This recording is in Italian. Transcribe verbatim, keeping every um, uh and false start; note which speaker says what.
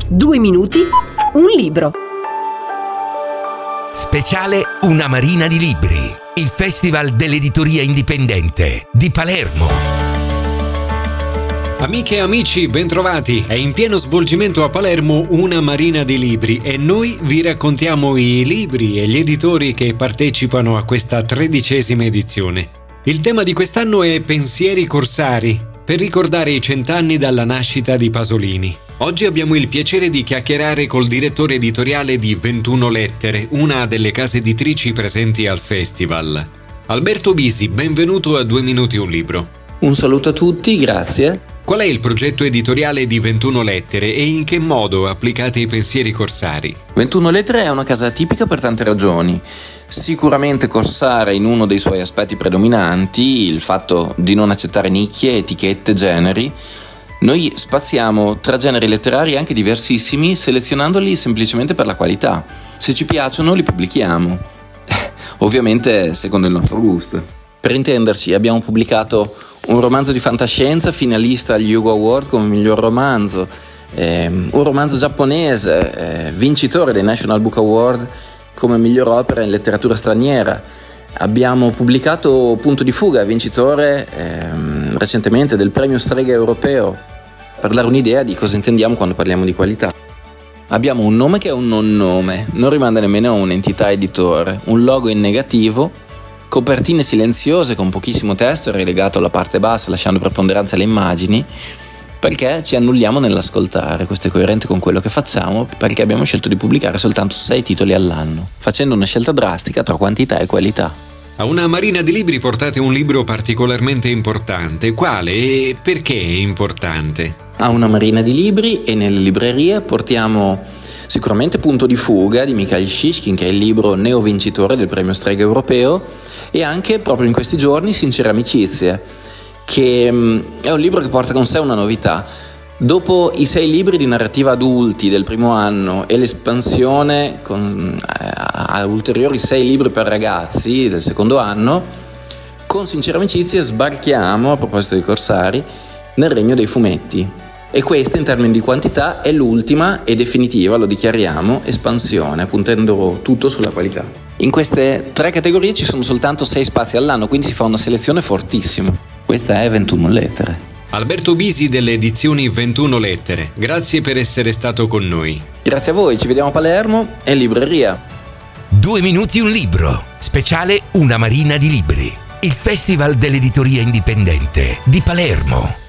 Speaker 1: Due minuti, un libro.
Speaker 2: Speciale Una Marina di Libri, il Festival dell'Editoria Indipendente di Palermo.
Speaker 3: Amiche e amici, bentrovati! È in pieno svolgimento a Palermo Una Marina di Libri e noi vi raccontiamo i libri e gli editori che partecipano a questa tredicesima edizione. Il tema di quest'anno è Pensieri corsari, per ricordare i cent'anni dalla nascita di Pasolini. Oggi abbiamo il piacere di chiacchierare col direttore editoriale di ventuno Lettere, una delle case editrici presenti al festival. Alberto Bisi, benvenuto a Due Minuti un Libro.
Speaker 4: Un saluto a tutti, grazie.
Speaker 3: Qual è il progetto editoriale di ventuno Lettere e in che modo applicate i pensieri corsari?
Speaker 4: ventuno Lettere è una casa atipica per tante ragioni. Sicuramente corsara in uno dei suoi aspetti predominanti, il fatto di non accettare nicchie, etichette, generi. Noi spaziamo tra generi letterari anche diversissimi, selezionandoli semplicemente per la qualità. Se ci piacciono li pubblichiamo, ovviamente secondo il nostro gusto. Per intenderci, abbiamo pubblicato un romanzo di fantascienza finalista agli Hugo Award come miglior romanzo, eh, un romanzo giapponese eh, vincitore dei National Book Award come miglior opera in letteratura straniera. Abbiamo pubblicato Punto di fuga, vincitore ehm, recentemente del premio Strega europeo, per dare un'idea di cosa intendiamo quando parliamo di qualità. Abbiamo un nome che è un non nome, non rimanda nemmeno a un'entità editore, un logo in negativo, copertine silenziose con pochissimo testo relegato alla parte bassa lasciando preponderanza alle immagini, perché ci annulliamo nell'ascoltare. Questo è coerente con quello che facciamo, perché abbiamo scelto di pubblicare soltanto sei titoli all'anno, facendo una scelta drastica tra quantità e qualità.
Speaker 3: A Una Marina di Libri portate un libro particolarmente importante. Quale e perché è importante?
Speaker 4: A Una Marina di Libri e nelle librerie portiamo sicuramente Punto di fuga di Mikhail Shishkin, che è il libro neovincitore del premio Strega europeo, e anche proprio in questi giorni Sincere Amicizie, che è un libro che porta con sé una novità. Dopo i sei libri di narrativa adulti del primo anno e l'espansione con eh, a ulteriori sei libri per ragazzi del secondo anno, con Sincere Amicizie sbarchiamo, a proposito dei corsari, nel regno dei fumetti. E questa, in termini di quantità, è l'ultima e definitiva, lo dichiariamo, espansione, puntando tutto sulla qualità. In queste tre categorie ci sono soltanto sei spazi all'anno, quindi si fa una selezione fortissima. Questa è ventuno Lettere.
Speaker 3: Alberto Bisi delle edizioni ventuno Lettere, grazie per essere stato con noi.
Speaker 4: Grazie a voi, ci vediamo a Palermo e in libreria.
Speaker 2: Due minuti un libro, speciale Una Marina di Libri, il Festival dell'Editoria Indipendente di Palermo.